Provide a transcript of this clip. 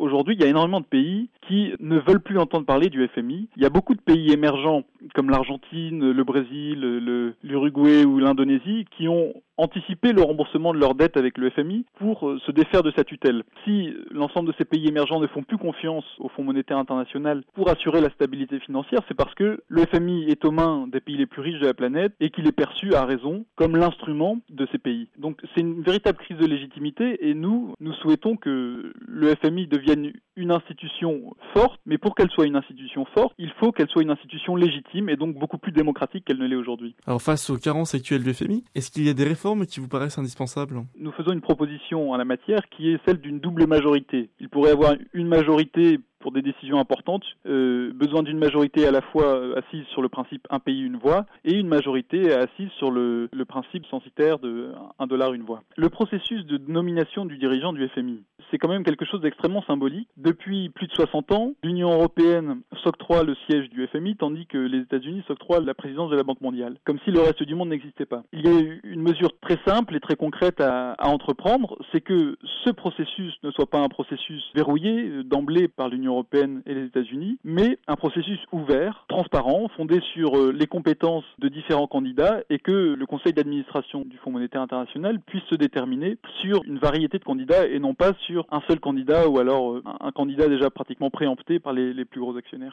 Aujourd'hui, il y a énormément de pays qui ne veulent plus entendre parler du FMI. Il y a beaucoup de pays émergents comme l'Argentine, le Brésil, l'Uruguay ou l'Indonésie qui ont anticipé le remboursement de leurs dettes avec le FMI pour se défaire de sa tutelle. Si l'ensemble de ces pays émergents ne font plus confiance au Fonds monétaire international pour assurer la stabilité financière, c'est parce que le FMI est aux mains des pays les plus riches de la planète et qu'il est perçu à raison comme l'instrument de ces pays. Donc c'est une véritable crise de légitimité et nous souhaitons que le FMI devienne une institution forte, mais pour qu'elle soit une institution forte, il faut qu'elle soit une institution légitime et donc beaucoup plus démocratique qu'elle ne l'est aujourd'hui. Alors face aux carences actuelles du FMI, est-ce qu'il y a des réformes qui vous paraissent indispensables ? Nous faisons une proposition en la matière qui est celle d'une double majorité. Il pourrait y avoir une majorité pour des décisions importantes, besoin d'une majorité à la fois assise sur le principe un pays, une voix, et une majorité assise sur le principe censitaire de $1, une voix. Le processus de nomination du dirigeant du FMI, c'est quand même quelque chose d'extrêmement symbolique. Depuis plus de 60 ans, l'Union européenne s'octroie le siège du FMI, tandis que les États-Unis s'octroient la présidence de la Banque mondiale, comme si le reste du monde n'existait pas. Il y a une mesure très simple et très concrète à entreprendre, c'est que ce processus ne soit pas un processus verrouillé d'emblée par l'Union européenne et les États-Unis, mais un processus ouvert, transparent, fondé sur les compétences de différents candidats et que le conseil d'administration du Fonds monétaire international puisse se déterminer sur une variété de candidats et non pas sur un seul candidat ou alors un candidat déjà pratiquement préempté par les plus gros actionnaires.